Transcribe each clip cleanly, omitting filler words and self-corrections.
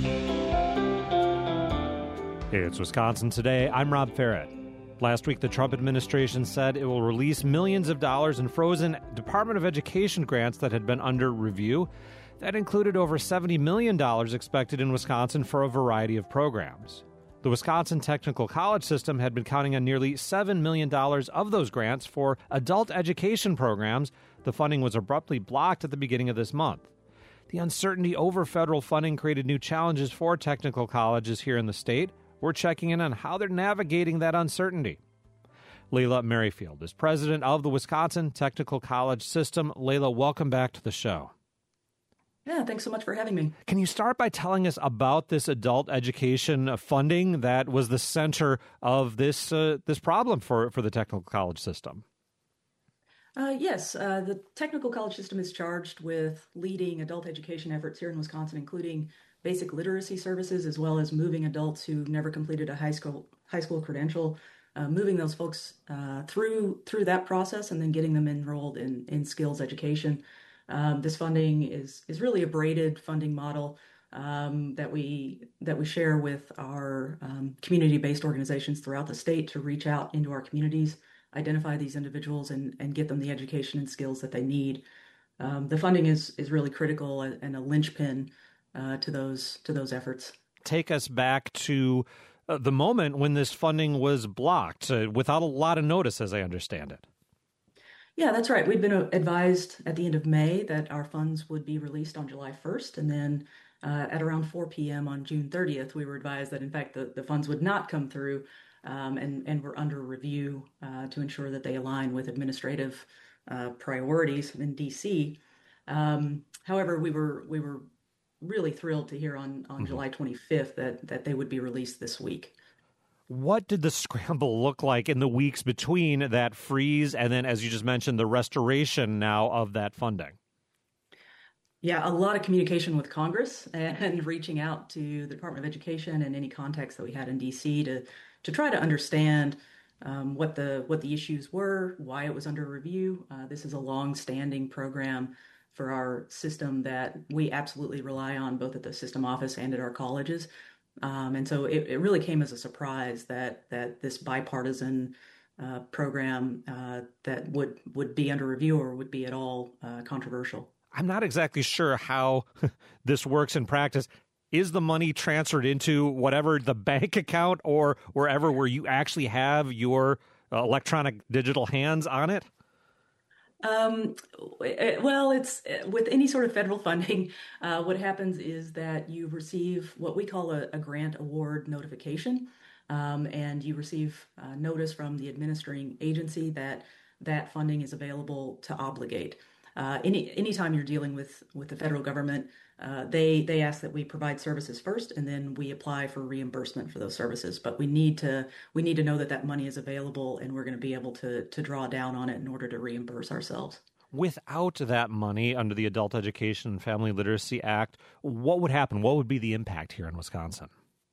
It's Wisconsin Today. I'm Rob Farrett. Last week, the Trump administration said it will release millions of dollars in frozen Department of Education grants that had been under review. That included over $70 million expected in Wisconsin for a variety of programs. The Wisconsin Technical College system had been counting on nearly $7 million of those grants for adult education programs. The funding was abruptly blocked at the beginning of this month. The uncertainty over federal funding created new challenges for technical colleges here in the state. We're checking in on how they're navigating that uncertainty. Layla Merrifield is president of the Wisconsin Technical College System. Layla, welcome back to the show. Yeah, thanks so much for having me. Can you start by telling us about this adult education funding that was the center of this problem for the technical college system? Yes, the technical college system is charged with leading adult education efforts here in Wisconsin, including basic literacy services, as well as moving adults who've never completed a high school credential, moving those folks through that process, and then getting them enrolled in skills education. This funding is really a braided funding model that we share with our community-based organizations throughout the state to reach out into our communities, identify these individuals, and get them the education and skills that they need. The funding is really critical and a linchpin to those efforts. Take us back to the moment when this funding was blocked without a lot of notice, as I understand it. Yeah, that's right. We'd been advised at the end of May that our funds would be released on July 1st, and then at around 4 p.m. on June 30th, we were advised that, in fact, the funds would not come through and were under review to ensure that they align with administrative priorities in D.C. However, we were really thrilled to hear on July 25th that they would be released this week. What did the scramble look like in the weeks between that freeze and then, as you just mentioned, the restoration now of that funding? Yeah, a lot of communication with Congress and reaching out to the Department of Education and any contacts that we had in D.C. to try to understand what the issues were, why it was under review. This is a long-standing program for our system that we absolutely rely on, both at the system office and at our colleges. And so it really came as a surprise that this bipartisan program that would be under review or would be at all controversial. I'm not exactly sure how this works in practice. Is the money transferred into whatever the bank account or wherever where you actually have your electronic digital hands on it? Well, it's with any sort of federal funding, what happens is that you receive what we call a grant award notification, and you receive notice from the administering agency that funding is available to obligate. Anytime you're dealing with the federal government, they ask that we provide services first, and then we apply for reimbursement for those services. But we need to know that money is available, and we're going to be able to draw down on it in order to reimburse ourselves. Without that money under the Adult Education and Family Literacy Act, what would happen? What would be the impact here in Wisconsin?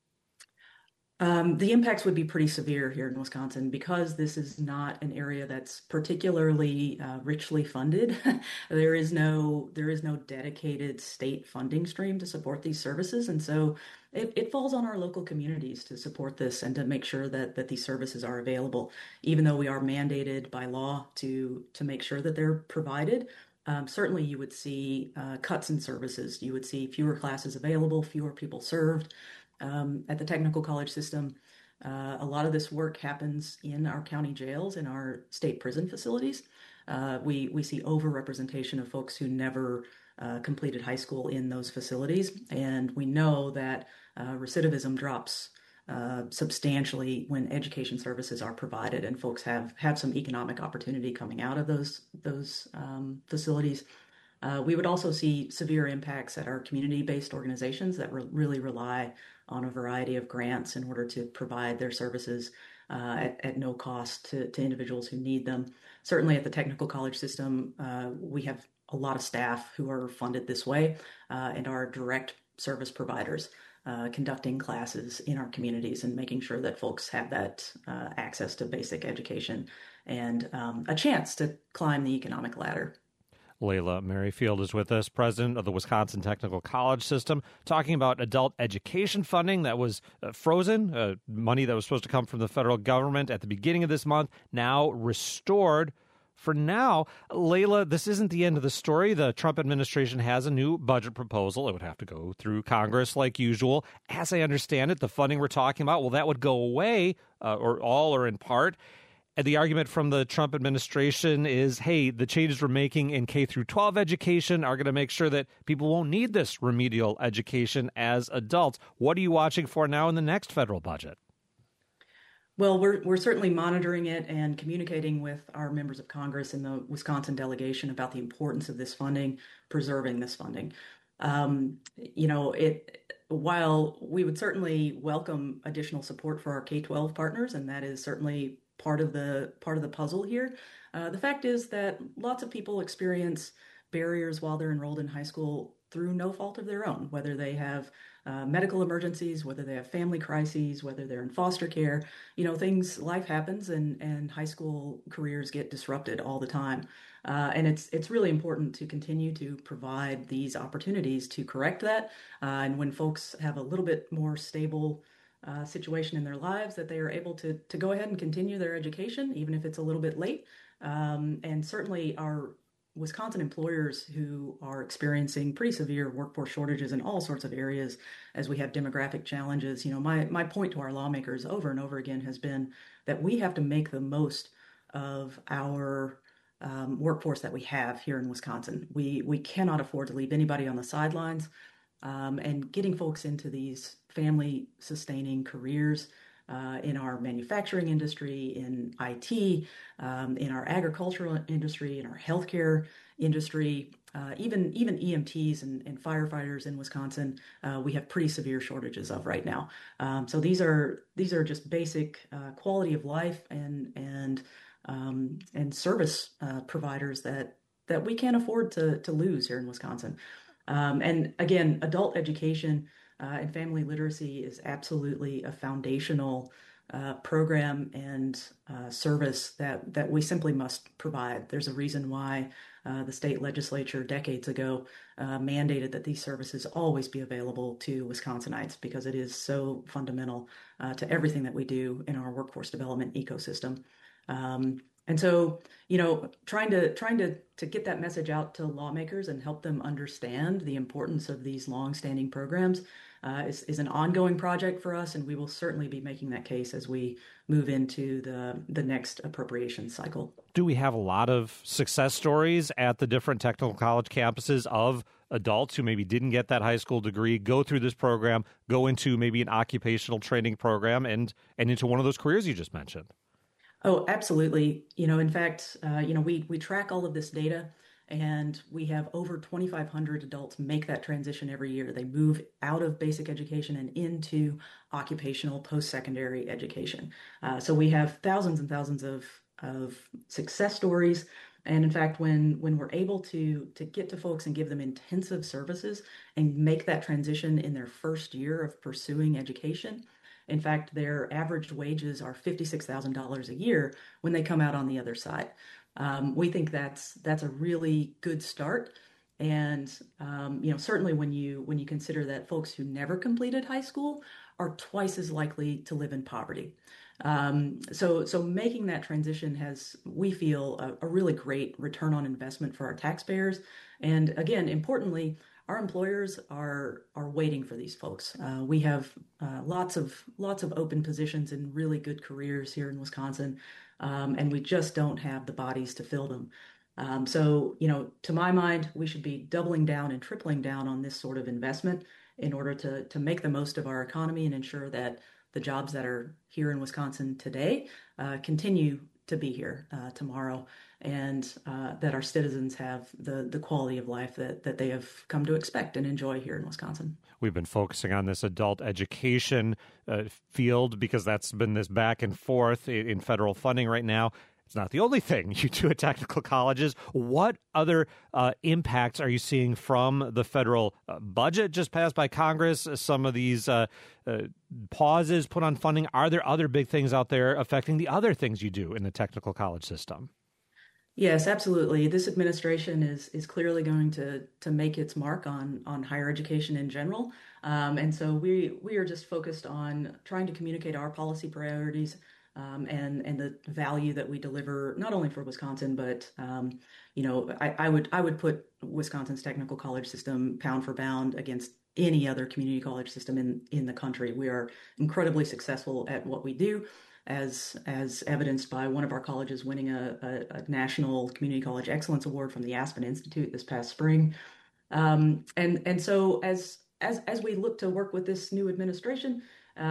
The impacts would be pretty severe here in Wisconsin because this is not an area that's particularly richly funded. There is no dedicated state funding stream to support these services, and so it falls on our local communities to support this and to make sure that these services are available. Even though we are mandated by law to make sure that they're provided, certainly you would see cuts in services. You would see fewer classes available, fewer people served. At the technical college system, a lot of this work happens in our county jails, in our state prison facilities. We see overrepresentation of folks who never completed high school in those facilities, and we know that recidivism drops substantially when education services are provided and folks have some economic opportunity coming out of those facilities. We would also see severe impacts at our community-based organizations that really rely on a variety of grants in order to provide their services at no cost to individuals who need them. Certainly at the technical college system, we have a lot of staff who are funded this way and are direct service providers, conducting classes in our communities and making sure that folks have that access to basic education and a chance to climb the economic ladder. Layla Merrifield is with us, president of the Wisconsin Technical College System, talking about adult education funding that was frozen, money that was supposed to come from the federal government at the beginning of this month, now restored. For now, Layla, this isn't the end of the story. The Trump administration has a new budget proposal. It would have to go through Congress like usual. As I understand it, the funding we're talking about, well, that would go away, or all or in part. And the argument from the Trump administration is, hey, the changes we're making in K through 12 education are going to make sure that people won't need this remedial education as adults. What are you watching for now in the next federal budget? Well, we're certainly monitoring it and communicating with our members of Congress in the Wisconsin delegation about the importance of this funding, preserving this funding. While we would certainly welcome additional support for our K-12 partners, and that is certainly part of the puzzle here, the fact is that lots of people experience barriers while they're enrolled in high school through no fault of their own, whether they have medical emergencies, whether they have family crises, whether they're in foster care. Life happens, and high school careers get disrupted all the time. And it's really important to continue to provide these opportunities to correct that. And when folks have a little bit more stable situation in their lives, that they are able to go ahead and continue their education, even if it's a little bit late. And certainly our Wisconsin employers who are experiencing pretty severe workforce shortages in all sorts of areas as we have demographic challenges. My point to our lawmakers over and over again has been that we have to make the most of our workforce that we have here in Wisconsin. We cannot afford to leave anybody on the sidelines, and getting folks into these family sustaining careers in our manufacturing industry, in IT, in our agricultural industry, in our healthcare industry, even EMTs and firefighters in Wisconsin, we have pretty severe shortages of right now. So these are just basic quality of life and service providers that we can't afford to lose here in Wisconsin. And again, adult education and family literacy is absolutely a foundational program and service that we simply must provide. There's a reason why the state legislature decades ago mandated that these services always be available to Wisconsinites, because it is so fundamental to everything that we do in our workforce development ecosystem. And so, trying to get that message out to lawmakers and help them understand the importance of these long-standing programs is an ongoing project for us, and we will certainly be making that case as we move into the next appropriations cycle. Do we have a lot of success stories at the different technical college campuses of adults who maybe didn't get that high school degree, go through this program, go into maybe an occupational training program and into one of those careers you just mentioned? Oh, absolutely. In fact, we track all of this data, and we have over 2,500 adults make that transition every year. They move out of basic education and into occupational post-secondary education. So we have thousands and thousands of success stories. And in fact, when we're able to get to folks and give them intensive services and make that transition in their first year of pursuing education, in fact, their average wages are $56,000 a year when they come out on the other side. We think that's a really good start. And certainly when you consider that folks who never completed high school are twice as likely to live in poverty. So making that transition has, we feel, a really great return on investment for our taxpayers. And again, importantly, our employers are waiting for these folks. We have lots of open positions in really good careers here in Wisconsin, and we just don't have the bodies to fill them. So, to my mind, we should be doubling down and tripling down on this sort of investment in order to make the most of our economy and ensure that the jobs that are here in Wisconsin today continue to be here tomorrow, and that our citizens have the quality of life that they have come to expect and enjoy here in Wisconsin. We've been focusing on this adult education field because that's been this back and forth in federal funding right now. It's not the only thing you do at technical colleges. What other impacts are you seeing from the federal budget just passed by Congress? Some of these pauses put on funding. Are there other big things out there affecting the other things you do in the technical college system? Yes, absolutely. This administration is clearly going to make its mark on higher education in general, and so we are just focused on trying to communicate our policy priorities, and the value that we deliver not only for Wisconsin, but I would put Wisconsin's technical college system pound for pound against any other community college system in the country. We are incredibly successful at what we do, as evidenced by one of our colleges winning a National Community College Excellence Award from the Aspen Institute this past spring. And so as we look to work with this new administration,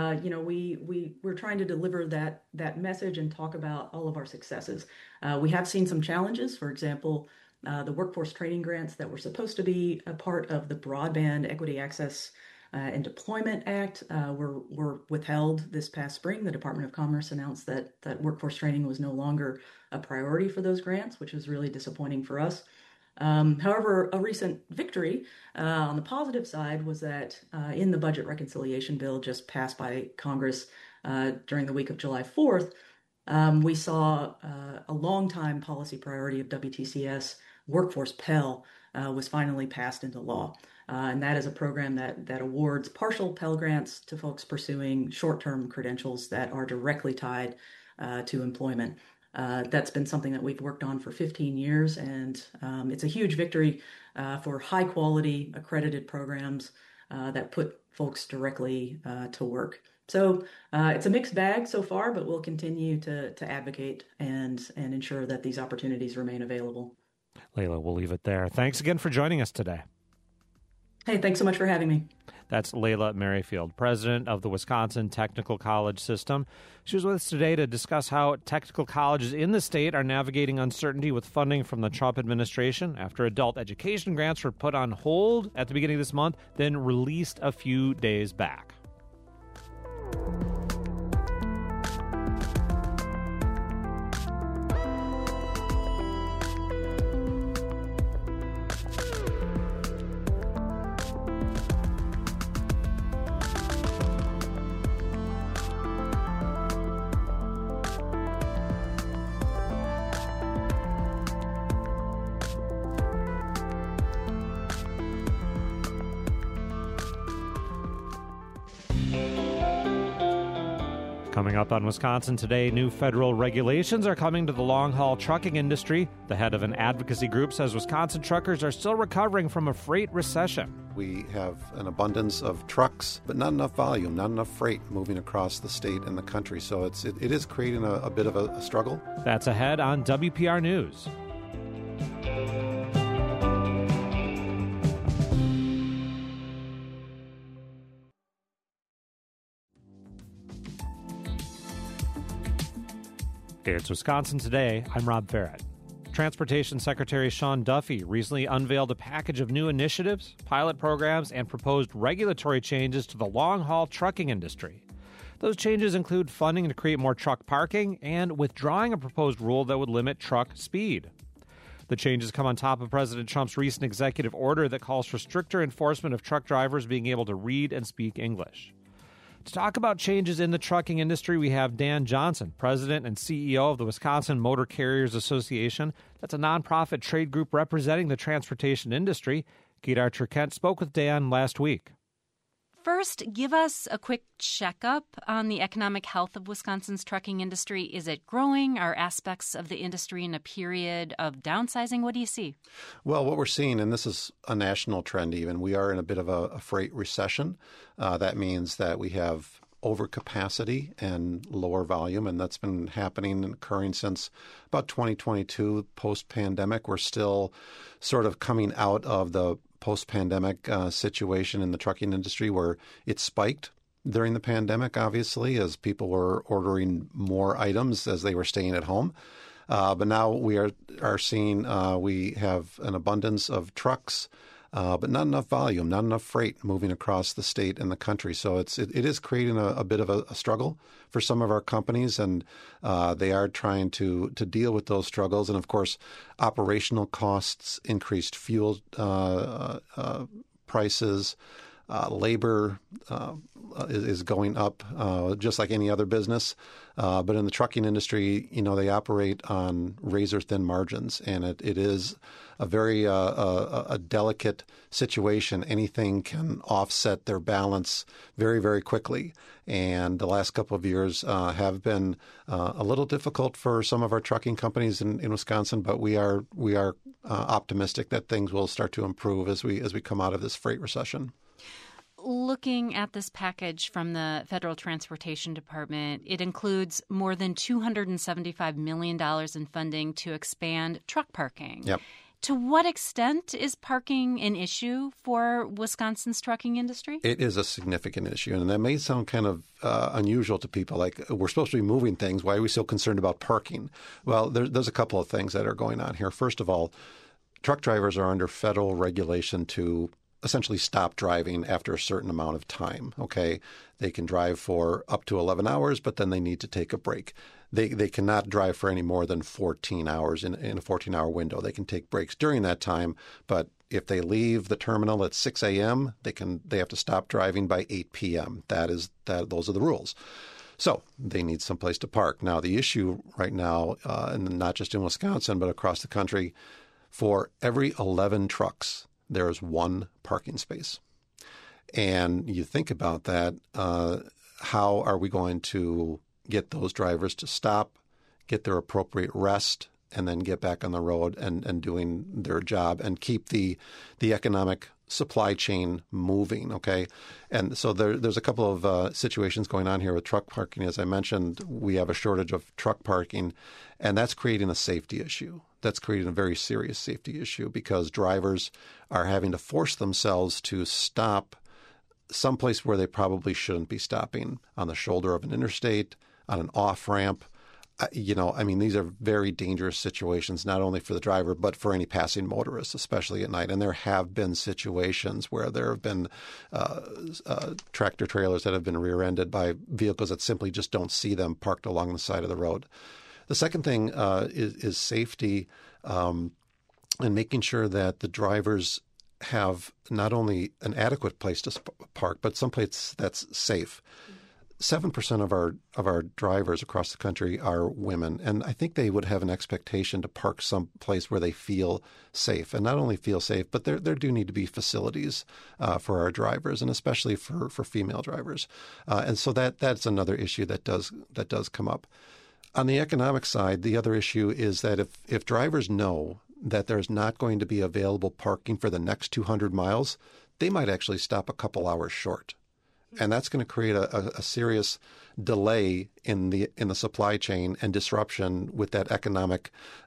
we're trying to deliver that message and talk about all of our successes. We have seen some challenges. For example, the workforce training grants that were supposed to be a part of the Broadband Equity Access and Deployment Act were withheld this past spring. The Department of Commerce announced that workforce training was no longer a priority for those grants, which was really disappointing for us. However, a recent victory on the positive side was that in the budget reconciliation bill just passed by Congress during the week of July 4th, we saw a longtime policy priority of WTCS, Workforce Pell, was finally passed into law. And that is a program that awards partial Pell Grants to folks pursuing short-term credentials that are directly tied to employment. That's been something that we've worked on for 15 years, and it's a huge victory for high-quality accredited programs that put folks directly to work. So it's a mixed bag so far, but we'll continue to advocate and ensure that these opportunities remain available. Layla, we'll leave it there. Thanks again for joining us today. Hey, thanks so much for having me. That's Layla Merrifield, president of the Wisconsin Technical College System. She was with us today to discuss how technical colleges in the state are navigating uncertainty with funding from the Trump administration after adult education grants were put on hold at the beginning of this month, then released a few days back. Coming up on Wisconsin Today, new federal regulations are coming to the long-haul trucking industry. The head of an advocacy group says Wisconsin truckers are still recovering from a freight recession. We have an abundance of trucks, but not enough volume, not enough freight moving across the state and the country. So it is creating a bit of a struggle. That's ahead on WPR News. It's Wisconsin Today. I'm Rob Ferret. Transportation Secretary Sean Duffy recently unveiled a package of new initiatives, pilot programs, and proposed regulatory changes to the long-haul trucking industry. Those changes include funding to create more truck parking and withdrawing a proposed rule that would limit truck speed. The changes come on top of President Trump's recent executive order that calls for stricter enforcement of truck drivers being able to read and speak English. To talk about changes in the trucking industry, we have Dan Johnson, president and CEO of the Wisconsin Motor Carriers Association. That's a nonprofit trade group representing the transportation industry. Kedar Turkent spoke with Dan last week. First, give us a quick checkup on the economic health of Wisconsin's trucking industry. Is it growing? Are aspects of the industry in a period of downsizing? What do you see? Well, what we're seeing, and this is a national trend even, we are in a bit of a freight recession. That means that we have overcapacity and lower volume, and that's been happening and occurring since about 2022, post-pandemic. We're still sort of coming out of the post-pandemic situation in the trucking industry where it spiked during the pandemic, obviously, as people were ordering more items as they were staying at home. But now we are seeing we have an abundance of trucks, but not enough volume, not enough freight moving across the state and the country. So it is creating a bit of a struggle for some of our companies, and they are trying to deal with those struggles. And of course, operational costs, increased fuel prices, labor is going up, just like any other business. But in the trucking industry, they operate on razor-thin margins, and it is a very a delicate situation. Anything can offset their balance very, very quickly. And the last couple of years have been a little difficult for some of our trucking companies in Wisconsin, but we are optimistic that things will start to improve as we come out of this freight recession. Looking at this package from the Federal Transportation Department, it includes more than $275 million in funding to expand truck parking. Yep. To what extent is parking an issue for Wisconsin's trucking industry? It is a significant issue, and that may sound kind of unusual to people. Like, we're supposed to be moving things. Why are we so concerned about parking? Well, there's a couple of things that are going on here. First of all, truck drivers are under federal regulation to essentially stop driving after a certain amount of time, okay? They can drive for up to 11 hours, but then they need to take a break. They cannot drive for any more than 14 hours in a 14-hour window. They can take breaks during that time, but if they leave the terminal at 6 a.m., they have to stop driving by 8 p.m. Those are the rules. So they need someplace to park. Now, the issue right now, and not just in Wisconsin, but across the country, for every 11 trucks, there is one parking space. And you think about that, how are we going to get those drivers to stop, get their appropriate rest, and then get back on the road and doing their job and keep the economic supply chain moving, okay? And so there's a couple of situations going on here with truck parking. As I mentioned, we have a shortage of truck parking, and that's creating a safety issue. That's creating a very serious safety issue because drivers are having to force themselves to stop someplace where they probably shouldn't be stopping, on the shoulder of an interstate, on an off-ramp. These are very dangerous situations, not only for the driver, but for any passing motorist, especially at night. And there have been situations where there have been tractor trailers that have been rear-ended by vehicles that simply just don't see them parked along the side of the road. The second thing is safety and making sure that the drivers have not only an adequate place to park, but someplace that's safe. 7% of our drivers across the country are women, and I think they would have an expectation to park someplace where they feel safe, and not only feel safe, but there do need to be facilities for our drivers, and especially for female drivers, and so that's another issue that does come up. On the economic side, the other issue is that if drivers know that there's not going to be available parking for the next 200 miles, they might actually stop a couple hours short. And that's going to create a serious delay in the supply chain and disruption with that economic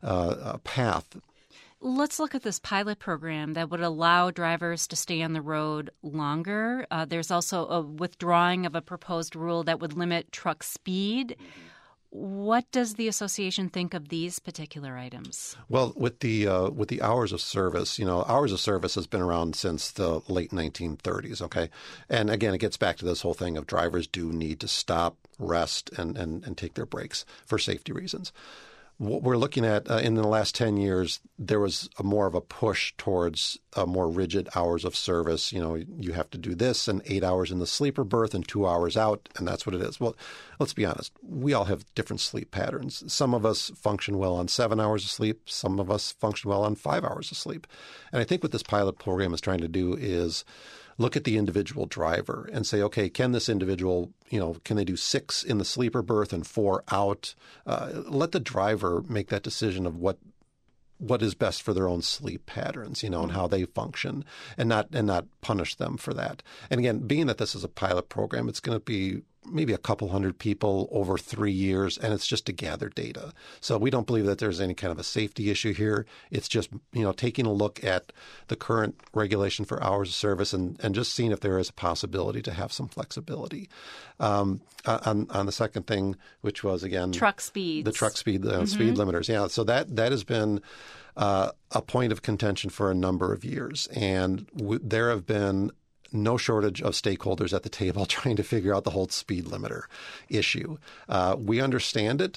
path. Let's look at this pilot program that would allow drivers to stay on the road longer. There's also a withdrawing of a proposed rule that would limit truck speed. What does the association think of these particular items? Well, with the hours of service, hours of service has been around since the late 1930s, okay? And again, it gets back to this whole thing of drivers do need to stop, rest, and take their breaks for safety reasons. What we're looking at in the last 10 years, there was more of a push towards more rigid hours of service. You have to do this and 8 hours in the sleeper berth and 2 hours out, and that's what it is. Well, let's be honest. We all have different sleep patterns. Some of us function well on 7 hours of sleep. Some of us function well on 5 hours of sleep. And I think what this pilot program is trying to do is look at the individual driver and say, okay, can this individual, can they do 6 in the sleeper berth and 4 out? Let the driver make that decision of what is best for their own sleep patterns, and how they function, and not punish them for that. And again, being that this is a pilot program, it's going to be maybe a couple hundred people over 3 years, and it's just to gather data. So we don't believe that there's any kind of a safety issue here. It's just, taking a look at the current regulation for hours of service and just seeing if there is a possibility to have some flexibility. On the second thing, which was, again, truck speeds. The truck speed, speed limiters. Yeah, so that has been a point of contention for a number of years, and there have been no shortage of stakeholders at the table trying to figure out the whole speed limiter issue. We understand it,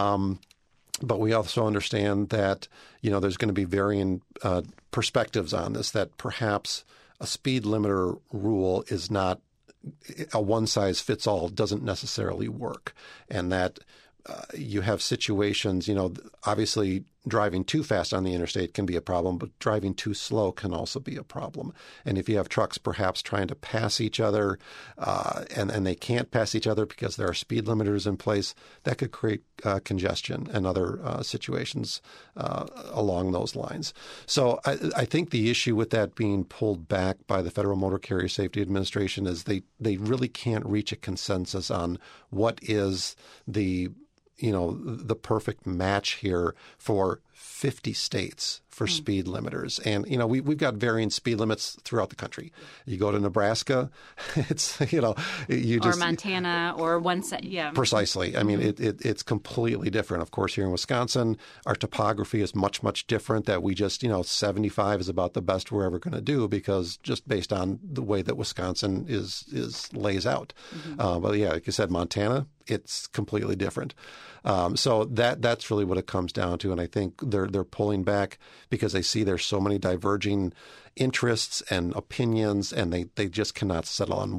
but we also understand that, there's going to be varying perspectives on this, that perhaps a speed limiter rule is not a one-size-fits-all doesn't necessarily work, and that you have situations, obviously driving too fast on the interstate can be a problem, but driving too slow can also be a problem. And if you have trucks perhaps trying to pass each other and they can't pass each other because there are speed limiters in place, that could create congestion and other situations along those lines. So I think the issue with that being pulled back by the Federal Motor Carrier Safety Administration is they really can't reach a consensus on what is the perfect match here for 50 states for speed limiters. And, we've got varying speed limits throughout the country. You go to Nebraska, it's, or Montana or yeah. Precisely. I mean, it's completely different. Of course, here in Wisconsin, our topography is much, much different that we just, 75 is about the best we're ever going to do because just based on the way that Wisconsin lays out. But yeah, like you said, Montana, it's completely different. So that's really what it comes down to. And I think they're pulling back because they see there's so many diverging interests and opinions, and they just cannot settle on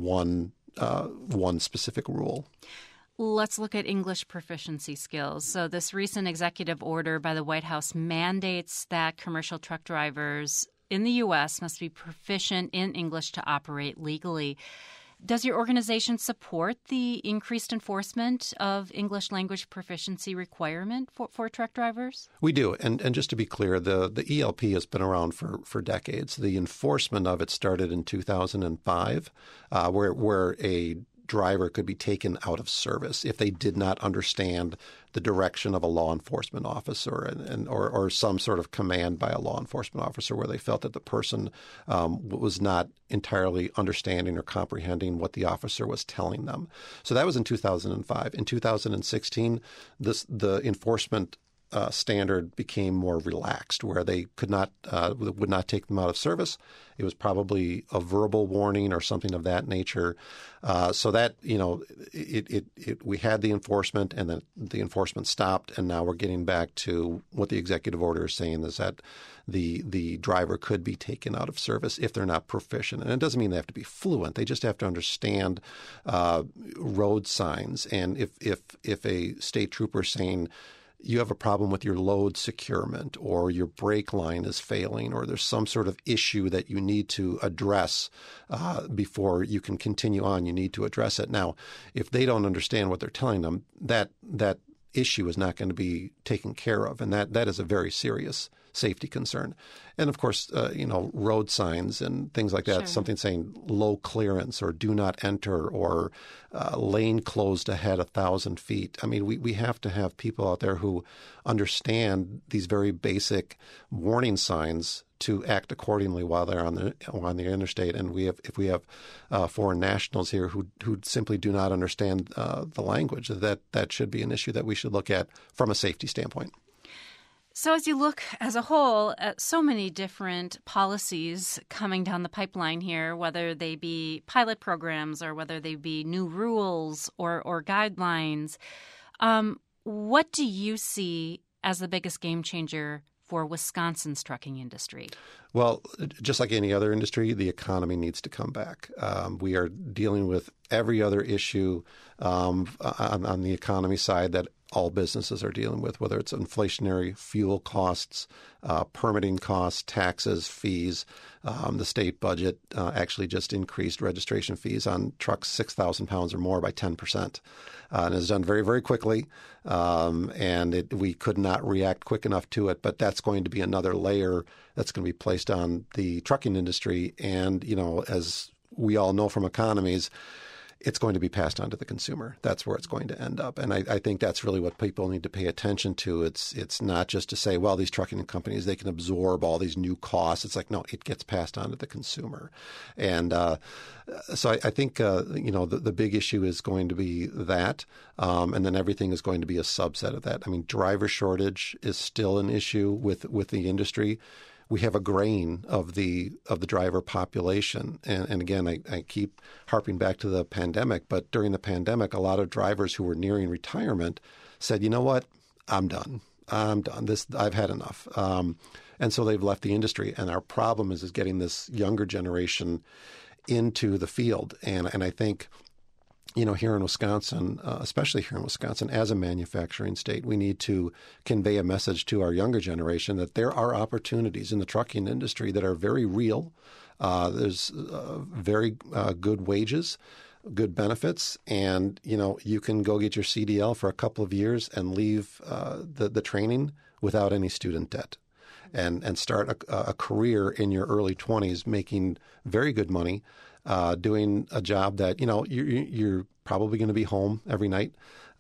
one specific rule. Let's look at English proficiency skills. So this recent executive order by the White House mandates that commercial truck drivers in the U.S. must be proficient in English to operate legally. Does your organization support the increased enforcement of English language proficiency requirement for truck drivers? We do. And just to be clear, the ELP has been around for decades. The enforcement of it started in 2005, where a driver could be taken out of service if they did not understand the direction of a law enforcement officer or some sort of command by a law enforcement officer where they felt that the person was not entirely understanding or comprehending what the officer was telling them. So that was in 2005. In 2016, the enforcement standard became more relaxed, where they would not take them out of service. It was probably a verbal warning or something of that nature. So that we had the enforcement, and then the enforcement stopped, and now we're getting back to what the executive order is saying is that the driver could be taken out of service if they're not proficient. And it doesn't mean they have to be fluent. They just have to understand road signs. And if a state trooper is saying, you have a problem with your load securement or your brake line is failing or there's some sort of issue that you need to address before you can continue on, you need to address it. Now, if they don't understand what they're telling them, that issue is not going to be taken care of. And that is a very serious safety concern. And of course, road signs and things like that, something saying low clearance or do not enter or lane closed ahead 1,000 feet. I mean, we have to have people out there who understand these very basic warning signs to act accordingly while they're on the interstate. And if we have foreign nationals here who simply do not understand the language, that should be an issue that we should look at from a safety standpoint. So as you look as a whole at so many different policies coming down the pipeline here, whether they be pilot programs or whether they be new rules or guidelines, what do you see as the biggest game changer for Wisconsin's trucking industry? Well, just like any other industry, the economy needs to come back. We are dealing with every other issue on the economy side that all businesses are dealing with, whether it's inflationary fuel costs, permitting costs, taxes, fees. The state budget actually just increased registration fees on trucks 6,000 pounds or more by 10%. And it's done very, very quickly. And we could not react quick enough to it. But that's going to be another layer that's going to be placed on the trucking industry. And, as we all know from economies, it's going to be passed on to the consumer. That's where it's going to end up. And I think that's really what people need to pay attention to. It's not just to say, well, these trucking companies, they can absorb all these new costs. It's like, no, it gets passed on to the consumer. And so I think, the big issue is going to be that. And then everything is going to be a subset of that. I mean, driver shortage is still an issue with the industry. We have a graying of the driver population. And again, I keep harping back to the pandemic, but during the pandemic, a lot of drivers who were nearing retirement said, you know what, I'm done. I've had enough. And so they've left the industry. And our problem is getting this younger generation into the field. And I think, here in Wisconsin, especially here in Wisconsin, as a manufacturing state, we need to convey a message to our younger generation that there are opportunities in the trucking industry that are very real. There's very good wages, good benefits, and you can go get your CDL for a couple of years and leave the training without any student debt, and start a career in your early 20s making very good money, doing a job that you're probably going to be home every night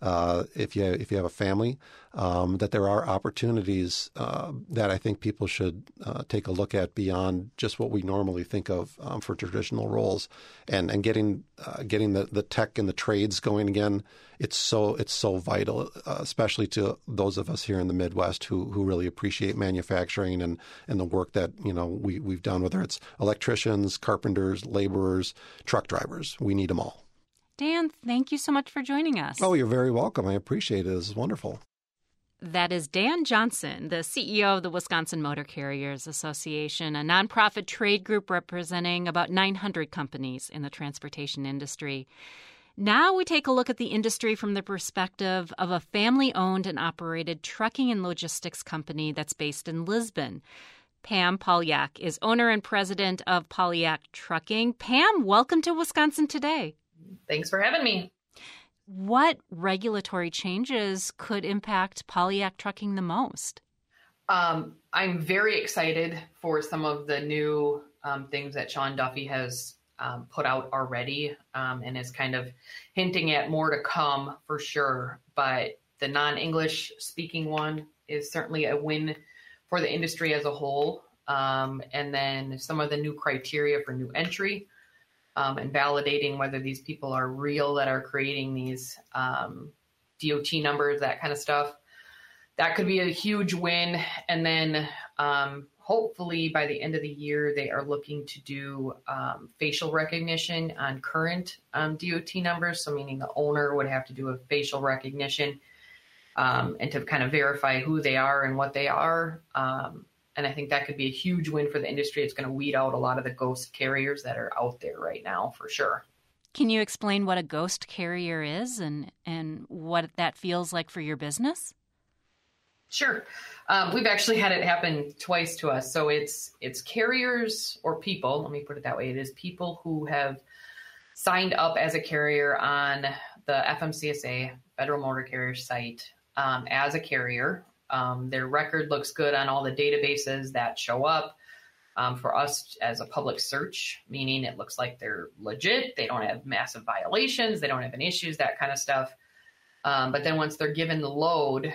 if you have a family. That there are opportunities that I think people should take a look at beyond just what we normally think of for traditional roles, and getting the tech and the trades going again. It's so vital, especially to those of us here in the Midwest who really appreciate manufacturing and the work that we've done. Whether it's electricians, carpenters, laborers, truck drivers, we need them all. Dan, thank you so much for joining us. Oh, you're very welcome. I appreciate it. This is wonderful. That is Dan Johnson, the CEO of the Wisconsin Motor Carriers Association, a nonprofit trade group representing about 900 companies in the transportation industry. Now we take a look at the industry from the perspective of a family-owned and operated trucking and logistics company that's based in Lisbon. Pam Polyak is owner and president of Polyak Trucking. Pam, welcome to Wisconsin Today. Thanks for having me. What regulatory changes could impact Polyak Trucking the most? I'm very excited for some of the new things that Sean Duffy has put out already, and is kind of hinting at more to come for sure. But the non-English speaking one is certainly a win for the industry as a whole. And then some of the new criteria for new entry, and validating whether these people are real that are creating these DOT numbers, that kind of stuff. That could be a huge win. And then hopefully by the end of the year, they are looking to do facial recognition on current DOT numbers. So meaning the owner would have to do a facial recognition and to kind of verify who they are and what they are. And I think that could be a huge win for the industry. It's going to weed out a lot of the ghost carriers that are out there right now, for sure. Can you explain what a ghost carrier is and what that feels like for your business? Sure. We've actually had it happen twice to us. So it's carriers or people, let me put it that way. It is people who have signed up as a carrier on the FMCSA, Federal Motor Carrier site, as a carrier. Their record looks good on all the databases that show up for us as a public search, meaning it looks like they're legit. They don't have massive violations. They don't have any issues, that kind of stuff. But then once they're given the load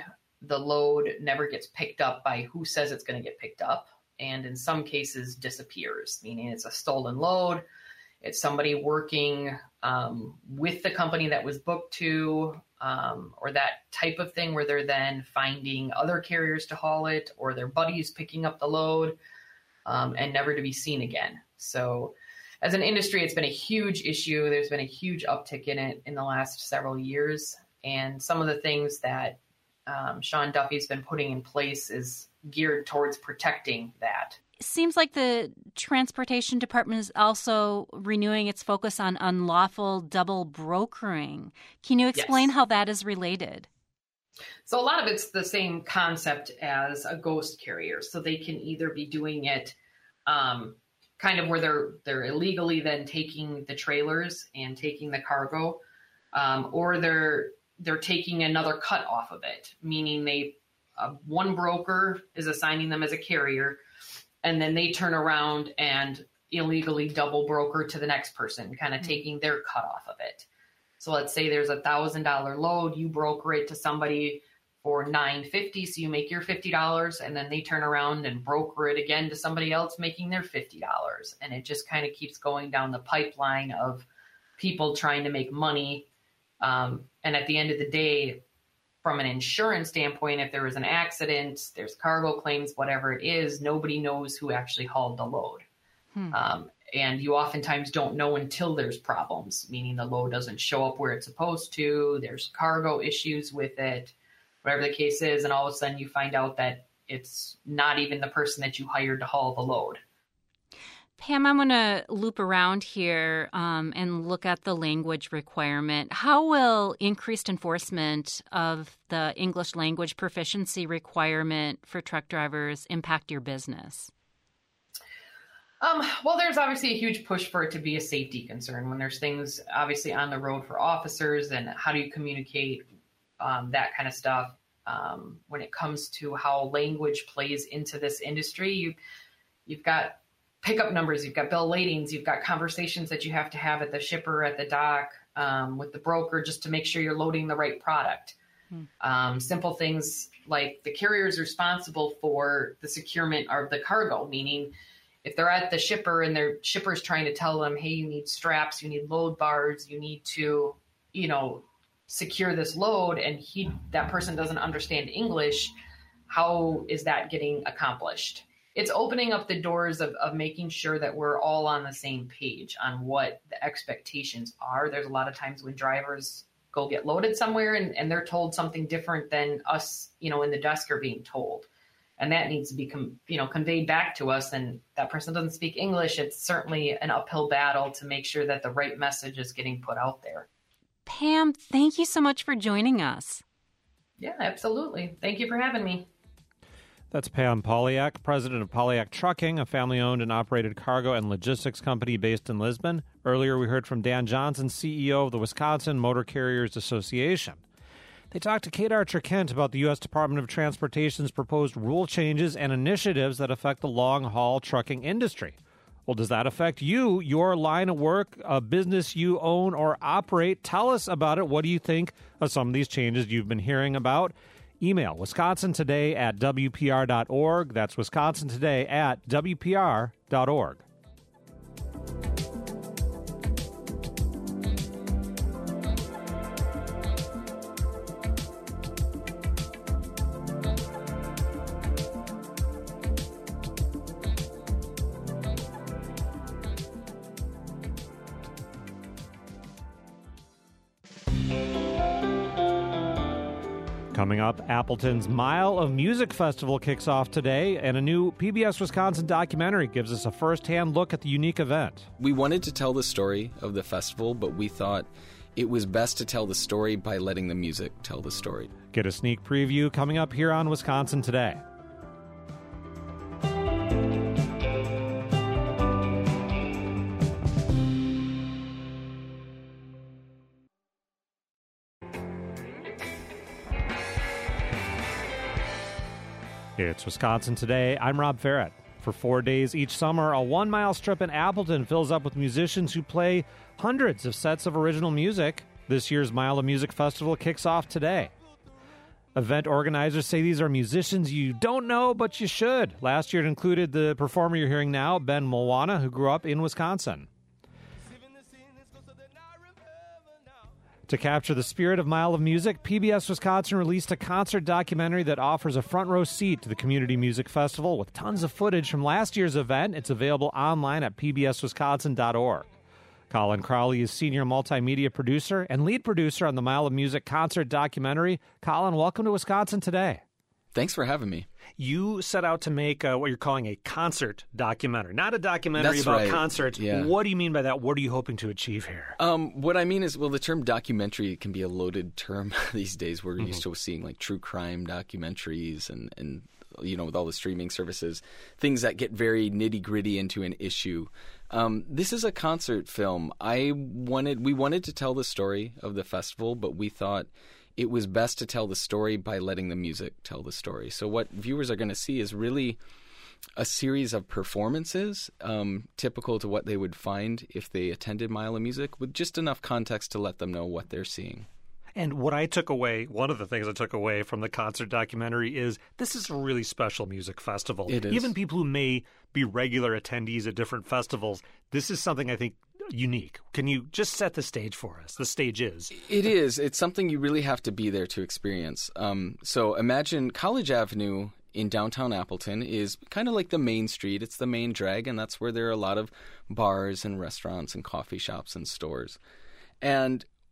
never gets picked up by who says it's going to get picked up. And in some cases disappears, meaning it's a stolen load. It's somebody working with the company that was booked to, or that type of thing where they're then finding other carriers to haul it, or their buddies picking up the load, and never to be seen again. So as an industry, it's been a huge issue. There's been a huge uptick in it in the last several years. And some of the things that Sean Duffy's been putting in place is geared towards protecting that. It seems like the Transportation Department is also renewing its focus on unlawful double brokering. Can you explain how that is related? So a lot of it's the same concept as a ghost carrier. So they can either be doing it kind of where they're illegally then taking the trailers and taking the cargo, or they're taking another cut off of it, meaning one broker is assigning them as a carrier, and then they turn around and illegally double broker to the next person, kind of taking their cut off of it. So let's say there's $1,000 load, you broker it to somebody for $950, so you make your $50, and then they turn around and broker it again to somebody else making their $50. And it just kind of keeps going down the pipeline of people trying to make money. And at the end of the day, from an insurance standpoint, if there was an accident, there's cargo claims, whatever it is, nobody knows who actually hauled the load. And you oftentimes don't know until there's problems, meaning the load doesn't show up where it's supposed to, there's cargo issues with it, whatever the case is, and all of a sudden you find out that it's not even the person that you hired to haul the load. Pam, I'm going to loop around here and look at the language requirement. How will increased enforcement of the English language proficiency requirement for truck drivers impact your business? Well, there's obviously a huge push for it to be a safety concern when there's things obviously on the road for officers, and how do you communicate that kind of stuff. When it comes to how language plays into this industry, you've got pickup numbers, you've got bill ladings, you've got conversations that you have to have at the shipper, at the dock, with the broker, just to make sure you're loading the right product. Simple things like the carrier is responsible for the securement of the cargo, meaning if they're at the shipper and their shipper's trying to tell them, hey, you need straps, you need load bars, you need to, secure this load, and that person doesn't understand English, how is that getting accomplished? It's opening up the doors of making sure that we're all on the same page on what the expectations are. There's a lot of times when drivers go get loaded somewhere and they're told something different than us, in the desk are being told. And that needs to be, conveyed back to us. And that person doesn't speak English. It's certainly an uphill battle to make sure that the right message is getting put out there. Pam, thank you so much for joining us. Yeah, absolutely. Thank you for having me. That's Pam Polyak, president of Polyak Trucking, a family-owned and operated cargo and logistics company based in Lisbon. Earlier, we heard from Dan Johnson, CEO of the Wisconsin Motor Carriers Association. They talked to Kate Archer-Kent about the U.S. Department of Transportation's proposed rule changes and initiatives that affect the long-haul trucking industry. Well, does that affect you, your line of work, a business you own or operate? Tell us about it. What do you think of some of these changes you've been hearing about? Email wisconsintoday@wpr.org. That's wisconsintoday@wpr.org. Coming up, Appleton's Mile of Music Festival kicks off today, and a new PBS Wisconsin documentary gives us a first-hand look at the unique event. We wanted to tell the story of the festival, but we thought it was best to tell the story by letting the music tell the story. Get a sneak preview coming up here on Wisconsin Today. It's Wisconsin Today. I'm Rob Ferret. For 4 days each summer, a 1-mile strip in Appleton fills up with musicians who play hundreds of sets of original music. This year's Mile of Music Festival kicks off today. Event organizers say these are musicians you don't know, but you should. Last year it included the performer you're hearing now, Ben Mulwana, who grew up in Wisconsin. To capture the spirit of Mile of Music, PBS Wisconsin released a concert documentary that offers a front-row seat to the Community Music Festival with tons of footage from last year's event. It's available online at pbswisconsin.org. Colin Crowley is senior multimedia producer and lead producer on the Mile of Music concert documentary. Colin, welcome to Wisconsin Today. Thanks for having me. You set out to make what you're calling a concert documentary, not a documentary That's about right. concerts. Yeah. What do you mean by that? What are you hoping to achieve here? What I mean is, the term documentary can be a loaded term these days. We're used to seeing like true crime documentaries and with all the streaming services, things that get very nitty-gritty into an issue. This is a concert film. We wanted to tell the story of the festival, but we thought it was best to tell the story by letting the music tell the story. So what viewers are going to see is really a series of performances, typical to what they would find if they attended Mile of Music, with just enough context to let them know what they're seeing. And one of the things I took away from the concert documentary is this is a really special music festival. It is. Even people who may be regular attendees at different festivals, this is something I think unique. Can you just set the stage for us? The stage is. It is. It's something you really have to be there to experience. So imagine College Avenue in downtown Appleton is kind of like the main street. It's the main drag, and that's where there are a lot of bars and restaurants and coffee shops and stores. And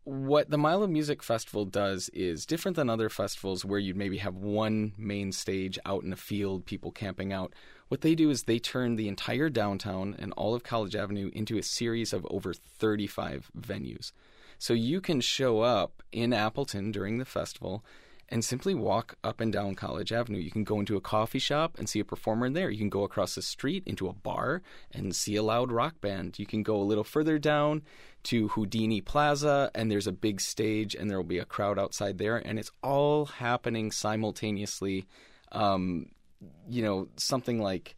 what the Mile of Music Festival does is different than other festivals where you'd maybe have one main stage out in a field, people camping out. What they do is they turn the entire downtown and all of College Avenue into a series of over 35 venues. So you can show up in Appleton during the festival and simply walk up and down College Avenue. You can go into a coffee shop and see a performer in there. You can go across the street into a bar and see a loud rock band. You can go a little further down to Houdini Plaza, and there's a big stage, and there will be a crowd outside there, and it's all happening simultaneously. Something like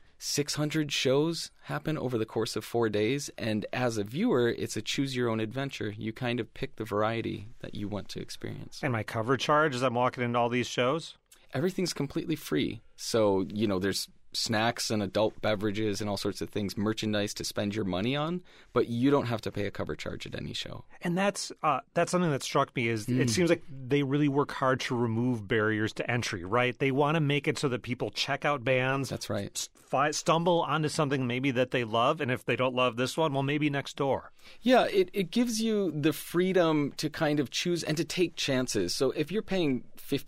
600 shows happen over the course of 4 days, and as a viewer, it's a choose-your-own-adventure. You kind of pick the variety that you want to experience. And my cover charge as I'm walking into all these shows? Everything's completely free. So, there's snacks and adult beverages and all sorts of things, merchandise to spend your money on, but you don't have to pay a cover charge at any show. And that's something that struck me is it seems like they really work hard to remove barriers to entry, right? They want to make it so that people check out bands. That's right. Stumble onto something maybe that they love, and if they don't love this one, well, maybe next door. Yeah, it gives you the freedom to kind of choose and to take chances. So if you're paying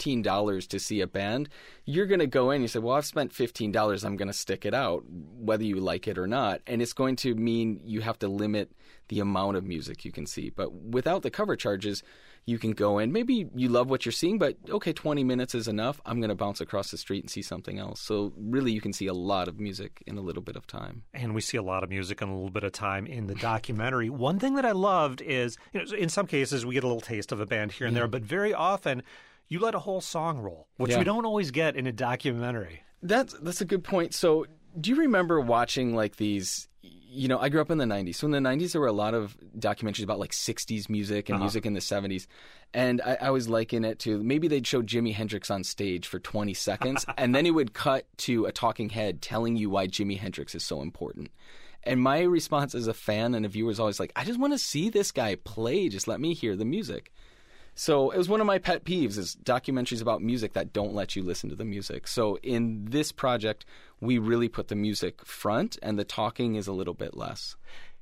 $15 to see a band, you're going to go in and you say, well, I've spent $15, I'm going to stick it out, whether you like it or not. And it's going to mean you have to limit the amount of music you can see. But without the cover charges, you can go in. Maybe you love what you're seeing, but okay, 20 minutes is enough. I'm going to bounce across the street and see something else. So really, you can see a lot of music in a little bit of time. And we see a lot of music in a little bit of time in the documentary. One thing that I loved is, in some cases, we get a little taste of a band here and there, but very often you let a whole song roll, which we don't always get in a documentary. That's a good point. So do you remember watching like these, I grew up in the 90s. So in the 90s, there were a lot of documentaries about like 60s music and music in the 70s. And I always liken it to maybe they'd show Jimi Hendrix on stage for 20 seconds, and then it would cut to a talking head telling you why Jimi Hendrix is so important. And my response as a fan and a viewer is always like, I just want to see this guy play. Just let me hear the music. So it was one of my pet peeves is documentaries about music that don't let you listen to the music. So in this project, we really put the music front and the talking is a little bit less.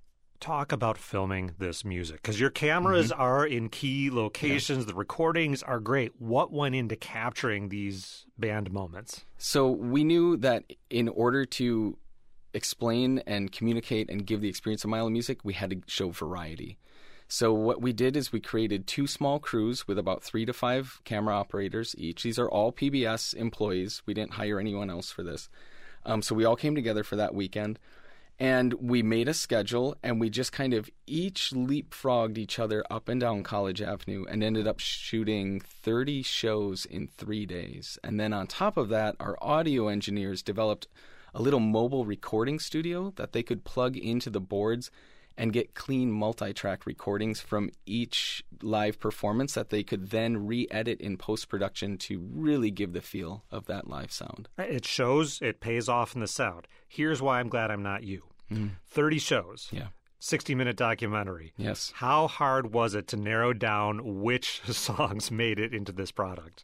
Talk about filming this music, because your cameras are in key locations. The recordings are great. What went into capturing these band moments? So we knew that in order to explain and communicate and give the experience of Mile of Music, we had to show variety. So what we did is we created 2 small crews with about 3 to 5 camera operators each. These are all PBS employees. We didn't hire anyone else for this. So we all came together for that weekend. And we made a schedule, and we just kind of each leapfrogged each other up and down College Avenue and ended up shooting 30 shows in 3 days. And then on top of that, our audio engineers developed a little mobile recording studio that they could plug into the boards and get clean multi-track recordings from each live performance that they could then re-edit in post-production to really give the feel of that live sound. It shows, it pays off in the sound. Here's why I'm glad I'm not you. 30 shows. Yeah. 60-minute documentary. Yes. How hard was it to narrow down which songs made it into this product?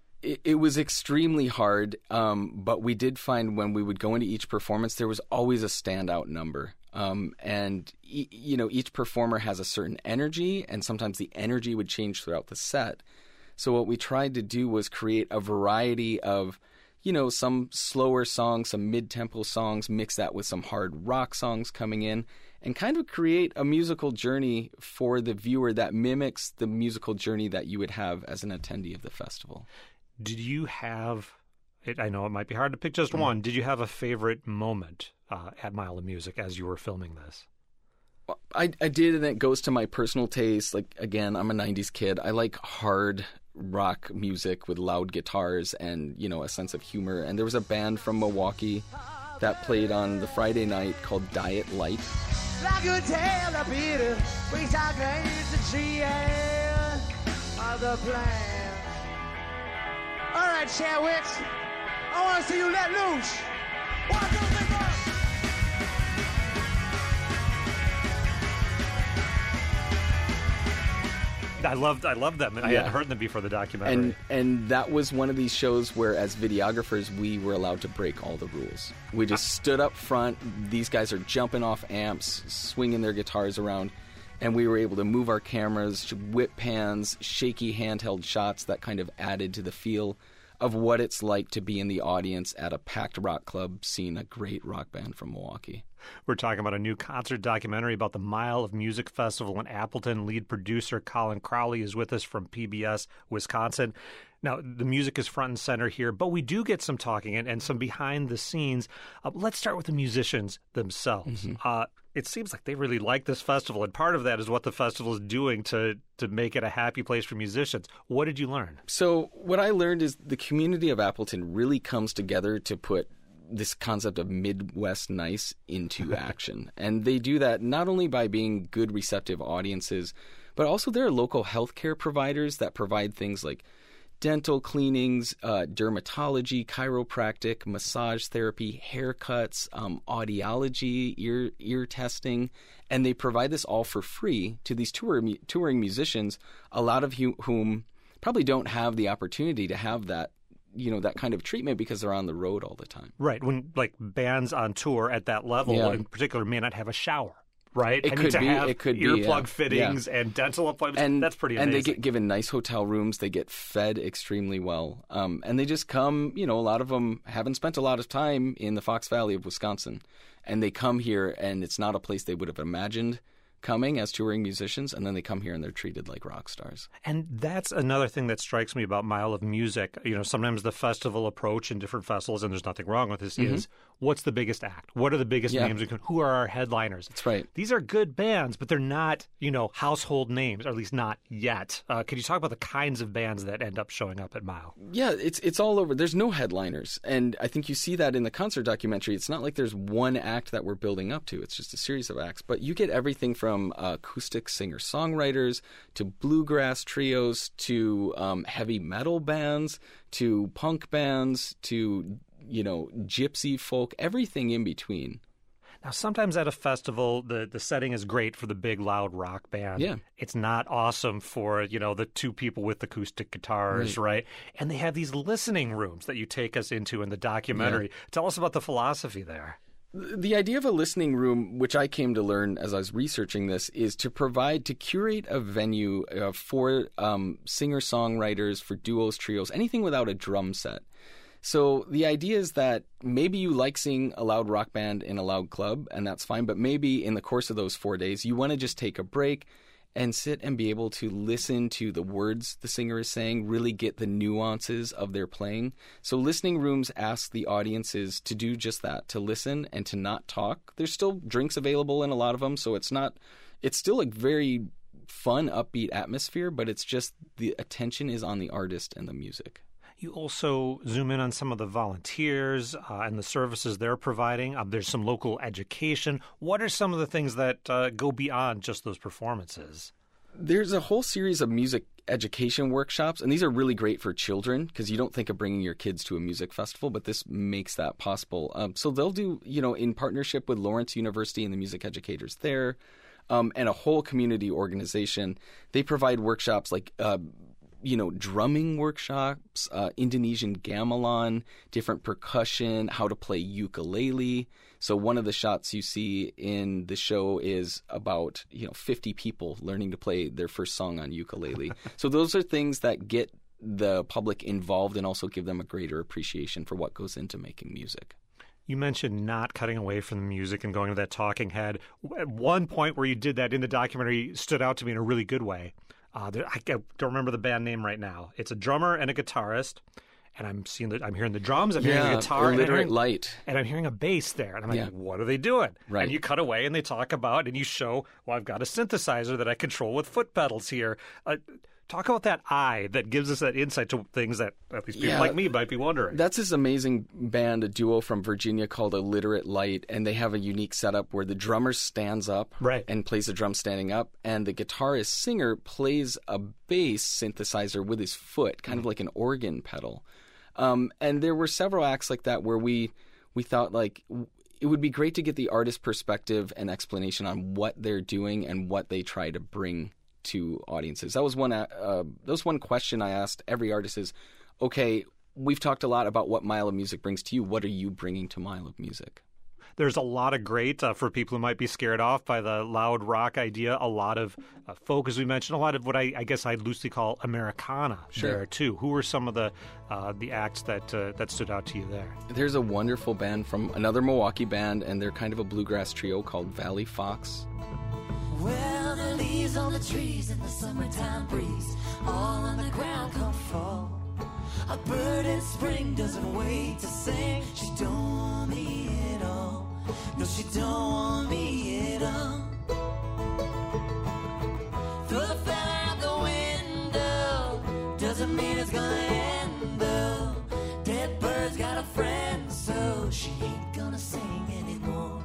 It was extremely hard, but we did find when we would go into each performance, there was always a standout number. And each performer has a certain energy, and sometimes the energy would change throughout the set. So what we tried to do was create a variety of, some slower songs, some mid-tempo songs, mix that with some hard rock songs coming in, and kind of create a musical journey for the viewer that mimics the musical journey that you would have as an attendee of the festival. Did you have, I know it might be hard to pick just one, did you have a favorite moment at Mile of Music as you were filming this? I did, and it goes to my personal taste. Like, again, I'm a 90s kid. I like hard rock music with loud guitars and, a sense of humor. And there was a band from Milwaukee that played on the Friday night called Diet Light. Like a tale of Peter, we talk of the plan. All right, Chadwick, I want to see you let loose. 1, 2, 3, 4. I loved them. I hadn't heard them before the documentary. And that was one of these shows where, as videographers, we were allowed to break all the rules. We just stood up front. These guys are jumping off amps, swinging their guitars around. and we were able to move our cameras, whip pans, shaky handheld shots that kind of added to the feel of what it's like to be in the audience at a packed rock club seeing a great rock band from Milwaukee. We're talking about a new concert documentary about the Mile of Music Festival in Appleton. Lead producer Colin Crowley is with us from PBS Wisconsin. Now, the music is front and center here, but we do get some talking and some behind the scenes. Let's start with the musicians themselves. It seems like they really like this festival, and part of that is what the festival is doing to make it a happy place for musicians. What did you learn? So what I learned is the community of Appleton really comes together to put this concept of Midwest nice into action. And they do that not only by being good receptive audiences, but also there are local healthcare providers that provide things like dental cleanings, dermatology, chiropractic, massage therapy, haircuts, audiology, ear testing, and they provide this all for free to these touring musicians, a lot of whom probably don't have the opportunity to have that, that kind of treatment because they're on the road all the time. Right. When bands on tour at that level in particular may not have a shower. Right? It could be. It could be earplug fittings and dental appointments. And that's pretty amazing. And they get given nice hotel rooms. They get fed extremely well. And they just come, a lot of them haven't spent a lot of time in the Fox Valley of Wisconsin. And they come here, and it's not a place they would have imagined coming as touring musicians, and then they come here and they're treated like rock stars. And that's another thing that strikes me about Mile of Music. Sometimes the festival approach in different festivals, and there's nothing wrong with this, is what's the biggest act? What are the biggest names? Who are our headliners? That's right. These are good bands, but they're not, household names, or at least not yet. Could you talk about the kinds of bands that end up showing up at Mile? Yeah, it's all over. There's no headliners. And I think you see that in the concert documentary. It's not like there's one act that we're building up to. It's just a series of acts. But you get everything from acoustic singer-songwriters to bluegrass trios to heavy metal bands to punk bands to, gypsy folk, everything in between. Now, sometimes at a festival, the setting is great for the big, loud rock band. Yeah. It's not awesome for, the two people with acoustic guitars, right? And they have these listening rooms that you take us into in the documentary. Yeah. Tell us about the philosophy there. The idea of a listening room, which I came to learn as I was researching this, is to curate a venue for singer-songwriters, for duos, trios, anything without a drum set. So the idea is that maybe you like seeing a loud rock band in a loud club, and that's fine, but maybe in the course of those 4 days, you want to just take a break and sit and be able to listen to the words the singer is saying, really get the nuances of their playing. So listening rooms ask the audiences to do just that, to listen and to not talk. There's still drinks available in a lot of them, so it's still a very fun, upbeat atmosphere, but it's just the attention is on the artist and the music. You also zoom in on some of the volunteers and the services they're providing. There's some local education. What are some of the things that go beyond just those performances? There's a whole series of music education workshops, and these are really great for children because you don't think of bringing your kids to a music festival, but this makes that possible. So they'll do, in partnership with Lawrence University and the music educators there, and a whole community organization, they provide workshops like drumming workshops, Indonesian gamelan, different percussion, how to play ukulele. So one of the shots you see in the show is about, 50 people learning to play their first song on ukulele. So those are things that get the public involved and also give them a greater appreciation for what goes into making music. You mentioned not cutting away from the music and going to that talking head. At one point where you did that in the documentary stood out to me in a really good way. I don't remember the band name right now. It's a drummer and a guitarist, and I'm hearing the drums, I'm hearing the guitar, Illiterate Light, and I'm hearing a bass there, and I'm like, what are they doing? Right. And you cut away, and they talk about, and you show, well, I've got a synthesizer that I control with foot pedals here. Talk about that eye that gives us that insight to things that at least people like me might be wondering. That's this amazing band, a duo from Virginia called Illiterate Light, and they have a unique setup where the drummer stands up and plays the drum standing up, and the guitarist singer plays a bass synthesizer with his foot, kind of like an organ pedal. And there were several acts like that where we thought like it would be great to get the artist perspective and explanation on what they're doing and what they try to bring to audiences. That was one question I asked every artist is, okay, we've talked a lot about what Mile of Music brings to you. What are you bringing to Mile of Music? There's a lot of great, for people who might be scared off by the loud rock idea, a lot of folk, as we mentioned, a lot of what I guess I'd loosely call Americana there, too. Who were some of the acts that stood out to you there? There's a wonderful band from another Milwaukee band, and they're kind of a bluegrass trio called Valley Fox. Well, the leaves on the trees in the summertime breeze, all on the ground come fall. A bird in spring doesn't wait to sing. She don't want me at all. No, she don't want me at all. Throw the feather out the window, doesn't mean it's gonna end though. Dead bird's got a friend, so she ain't gonna sing anymore.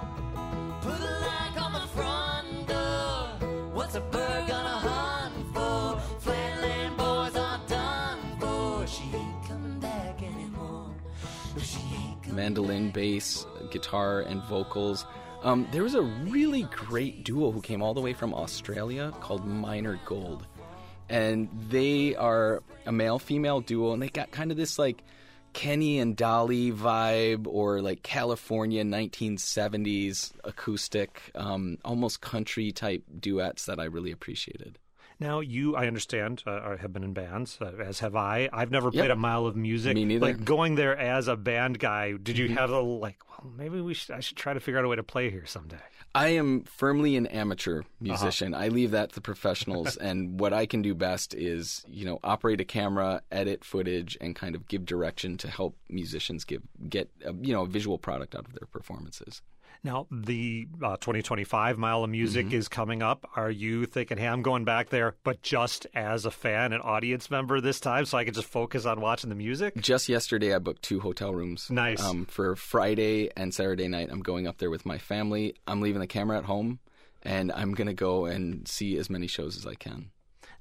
Put a lock on the front door. What's a bird gonna hunt for? Flatland boys are done for. She ain't coming back anymore. No, she ain't coming Mandolin, bass, guitar, and vocals. There was a really great duo who came all the way from Australia called Minor Gold. And they are a male-female duo, and they got kind of this, like, Kenny and Dolly vibe, or like California 1970s acoustic, almost country-type duets that I really appreciated. Now, you, I understand, have been in bands, as have I. I've never played a mile of music. Me neither. Like, going there as a band guy, did you have a, like, well, maybe I should try to figure out a way to play here someday? I am firmly an amateur musician. I leave that to the professionals, and what I can do best is, operate a camera, edit footage, and kind of give direction to help musicians get a visual product out of their performances. Now, the 2025 Mile of Music is coming up. Are you thinking, hey, I'm going back there, but just as a fan and audience member this time, so I can just focus on watching the music? Just yesterday, I booked 2 hotel rooms. Nice. For Friday and Saturday night, I'm going up there with my family. I'm leaving the camera at home, and I'm going to go and see as many shows as I can.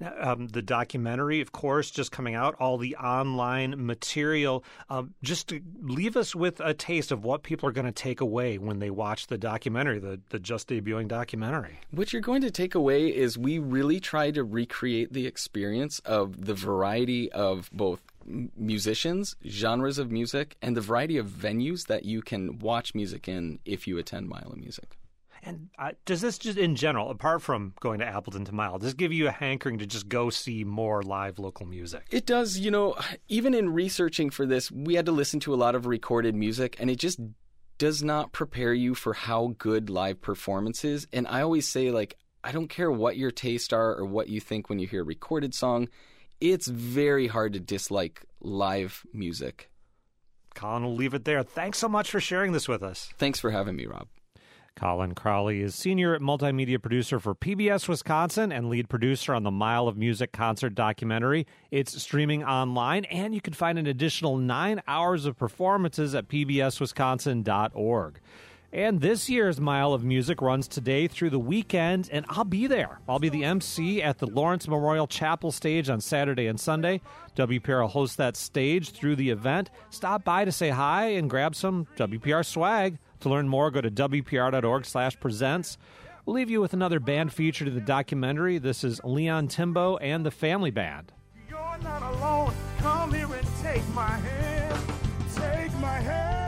The documentary, of course, just coming out, all the online material. Just to leave us with a taste of what people are going to take away when they watch the documentary, the just debuting documentary. What you're going to take away is we really try to recreate the experience of the variety of both musicians, genres of music, and the variety of venues that you can watch music in if you attend Mile of Music. And does this just, in general, apart from going to Appleton to Mile, does this give you a hankering to just go see more live local music? It does. Even in researching for this, we had to listen to a lot of recorded music, and it just does not prepare you for how good live performance is. And I always say, like, I don't care what your tastes are or what you think when you hear a recorded song. It's very hard to dislike live music. Colin, we'll leave it there. Thanks so much for sharing this with us. Thanks for having me, Rob. Colin Crowley is senior multimedia producer for PBS Wisconsin and lead producer on the Mile of Music concert documentary. It's streaming online, and you can find an additional 9 hours of performances at pbswisconsin.org. And this year's Mile of Music runs today through the weekend, and I'll be there. I'll be the MC at the Lawrence Memorial Chapel stage on Saturday and Sunday. WPR will host that stage through the event. Stop by to say hi and grab some WPR swag. To learn more, go to WPR.org/presents. We'll leave you with another band feature to the documentary. This is Leon Timbo and the Family Band. You're not alone. Come here and take my hand. Take my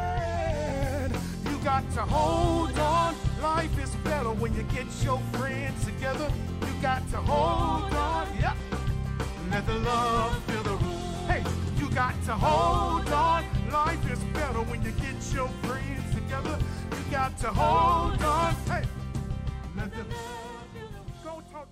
hand. You got to hold on. Life is better when you get your friends together. You got to hold on. Yep. Let the love fill the room. Hey, you got to hold on. Life is better when you get your friends together. You got to hold on. Hey, let the love fill the room. Go talk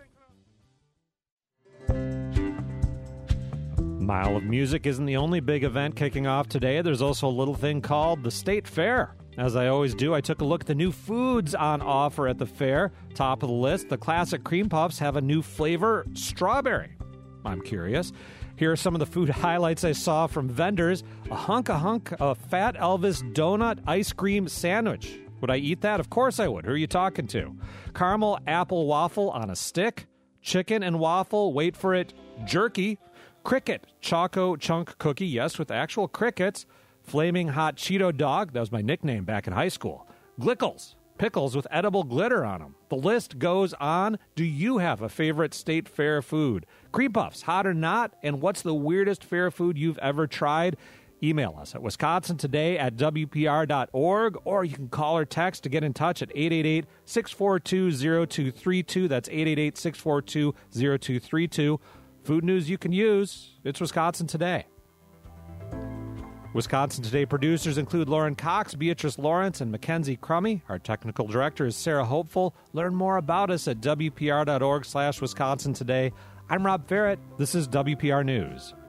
to them. Mile of Music isn't the only big event kicking off today. There's also a little thing called the State Fair. As I always do, I took a look at the new foods on offer at the fair. Top of the list, the classic cream puffs have a new flavor, strawberry. I'm curious. Here are some of the food highlights I saw from vendors. A hunk of Fat Elvis donut ice cream sandwich. Would I eat that? Of course I would. Who are you talking to? Caramel apple waffle on a stick. Chicken and waffle, wait for it, jerky. Cricket Choco Chunk cookie, yes, with actual crickets. Flaming hot Cheeto dog, that was my nickname back in high school. Glickles, pickles with edible glitter on them. The list goes on. Do you have a favorite state fair food? Cream puffs, hot or not? And what's the weirdest fair food you've ever tried? Email us at wisconsintoday@wpr.org, or you can call or text to get in touch at 888-642-0232. That's 888-642-0232. Food news you can use. It's Wisconsin Today. Wisconsin Today producers include Lauren Cox, Beatrice Lawrence, and Mackenzie Crummy. Our technical director is Sarah Hopeful. Learn more about us at wpr.org/Wisconsin Today. I'm Rob Ferrett. This is WPR News.